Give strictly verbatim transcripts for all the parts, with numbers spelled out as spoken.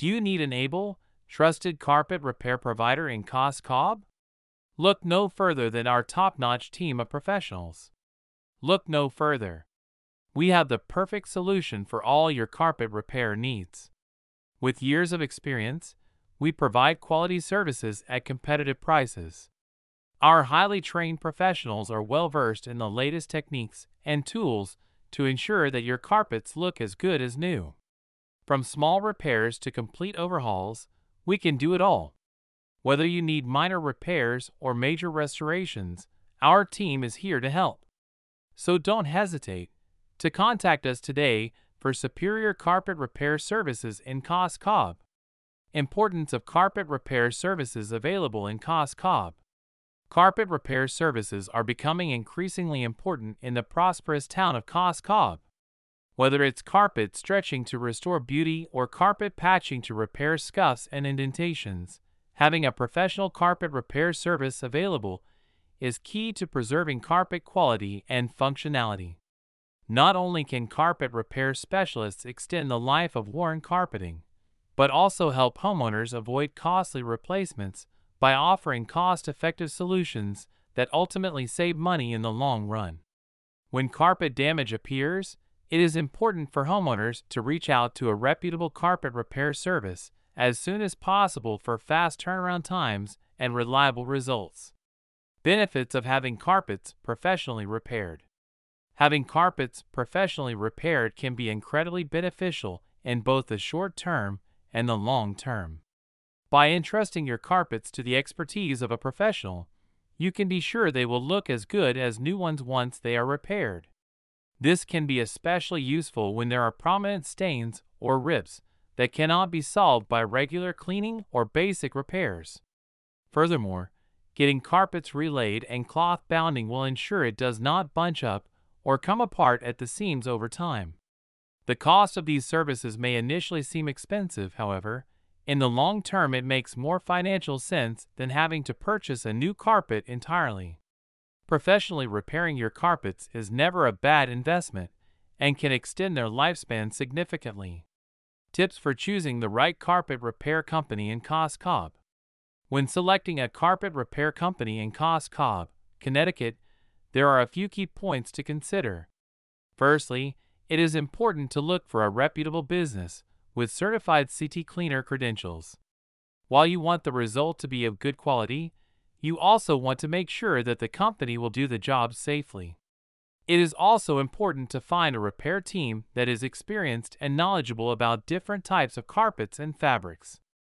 Do you need an able, trusted carpet repair provider in Cos Cob? Look no further than our top-notch team of professionals. Look no further. We have the perfect solution for all your carpet repair needs. With years of experience, we provide quality services at competitive prices. Our highly trained professionals are well-versed in the latest techniques and tools to ensure that your carpets look as good as new. From small repairs to complete overhauls, we can do it all. Whether you need minor repairs or major restorations, our team is here to help. So don't hesitate to contact us today for superior carpet repair services in Cos Cob. Importance of carpet repair services available in Cos Cob. Carpet repair services are becoming increasingly important in the prosperous town of Cos Cob. Whether it's carpet stretching to restore beauty or carpet patching to repair scuffs and indentations, having a professional carpet repair service available is key to preserving carpet quality and functionality. Not only can carpet repair specialists extend the life of worn carpeting, but also help homeowners avoid costly replacements by offering cost-effective solutions that ultimately save money in the long run. When carpet damage appears, it is important for homeowners to reach out to a reputable carpet repair service as soon as possible for fast turnaround times and reliable results. Benefits of having carpets professionally repaired. Having carpets professionally repaired can be incredibly beneficial in both the short term and the long term. By entrusting your carpets to the expertise of a professional, you can be sure they will look as good as new ones once they are repaired. This can be especially useful when there are prominent stains or rips that cannot be solved by regular cleaning or basic repairs. Furthermore, getting carpets relaid and cloth bounding will ensure it does not bunch up or come apart at the seams over time. The cost of these services may initially seem expensive, however. In the long term, it makes more financial sense than having to purchase a new carpet entirely. Professionally repairing your carpets is never a bad investment and can extend their lifespan significantly. Tips for choosing the right carpet repair company in Cos Cob. When selecting a carpet repair company in Cos Cob, Connecticut, there are a few key points to consider. Firstly, it is important to look for a reputable business with certified C T Cleaner credentials. While you want the result to be of good quality, you also want to make sure that the company will do the job safely. It is also important to find a repair team that is experienced and knowledgeable about different types of carpets and fabrics.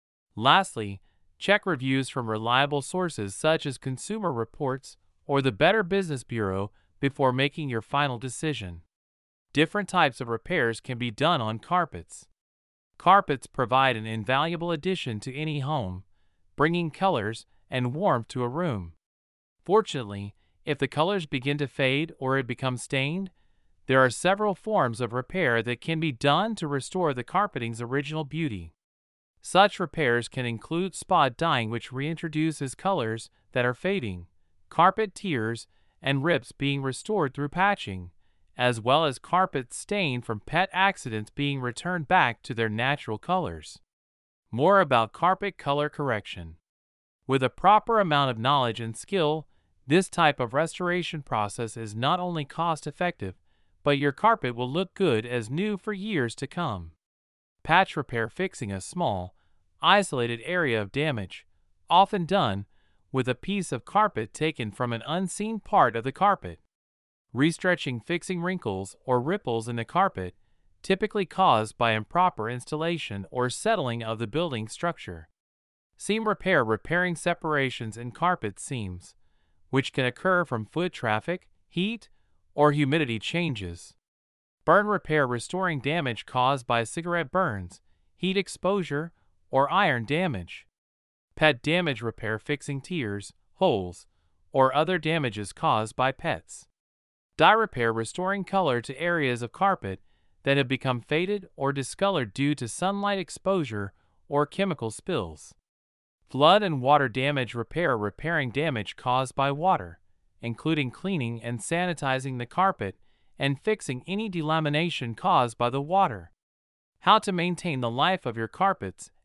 Lastly, check reviews from reliable sources such as Consumer Reports or the Better Business Bureau before making your final decision. Different types of repairs can be done on carpets. Carpets provide an invaluable addition to any home, bringing colors and warmth to a room. Fortunately, if the colors begin to fade or it becomes stained, there are several forms of repair that can be done to restore the carpeting's original beauty. Such repairs can include spot dyeing, which reintroduces colors that are fading, carpet tears and rips being restored through patching, as well as carpet stained from pet accidents being returned back to their natural colors. More about carpet color correction. With a proper amount of knowledge and skill, this type of restoration process is not only cost-effective, but your carpet will look good as new for years to come. Patch repair, fixing a small, isolated area of damage, often done with a piece of carpet taken from an unseen part of the carpet. Restretching, fixing wrinkles or ripples in the carpet, typically caused by improper installation or settling of the building structure. Seam repair, repairing separations in carpet seams, which can occur from foot traffic, heat, or humidity changes. Burn repair, restoring damage caused by cigarette burns, heat exposure, or iron damage. Pet damage repair, fixing tears, holes, or other damages caused by pets. Dye repair, restoring color to areas of carpet that have become faded or discolored due to sunlight exposure or chemical spills. Flood and water damage repair, repairing damage caused by water, including cleaning and sanitizing the carpet and fixing any delamination caused by the water. How to maintain the life of your carpets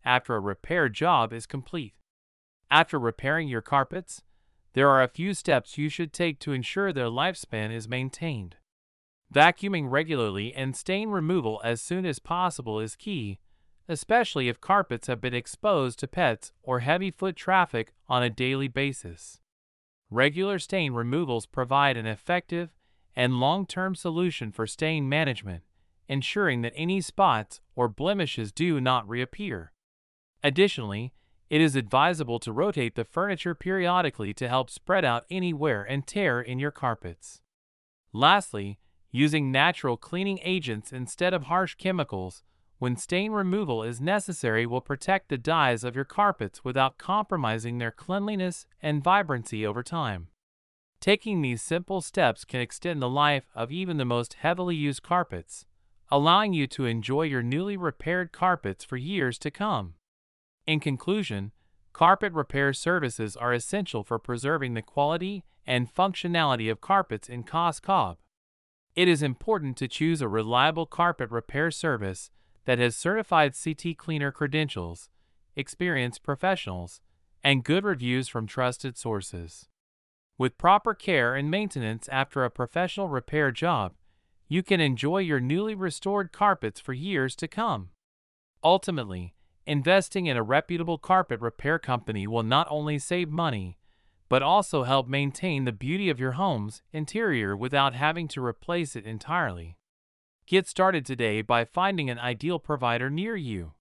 after a repair job is complete. After repairing your carpets, there are a few steps you should take to ensure their lifespan is maintained. Vacuuming regularly and stain removal as soon as possible is key, especially if carpets have been exposed to pets or heavy foot traffic on a daily basis. Regular stain removals provide an effective and long-term solution for stain management, ensuring that any spots or blemishes do not reappear. Additionally, it is advisable to rotate the furniture periodically to help spread out any wear and tear in your carpets. Lastly, using natural cleaning agents instead of harsh chemicals when stain removal is necessary will protect the dyes of your carpets without compromising their cleanliness and vibrancy over time. Taking these simple steps can extend the life of even the most heavily used carpets, allowing you to enjoy your newly repaired carpets for years to come. In conclusion, carpet repair services are essential for preserving the quality and functionality of carpets in Cos Cob. It is important to choose a reliable carpet repair service that has certified C T Cleaner credentials, experienced professionals, and good reviews from trusted sources. With proper care and maintenance after a professional repair job, you can enjoy your newly restored carpets for years to come. Ultimately, investing in a reputable carpet repair company will not only save money, but also help maintain the beauty of your home's interior without having to replace it entirely. Get started today by finding an ideal provider near you.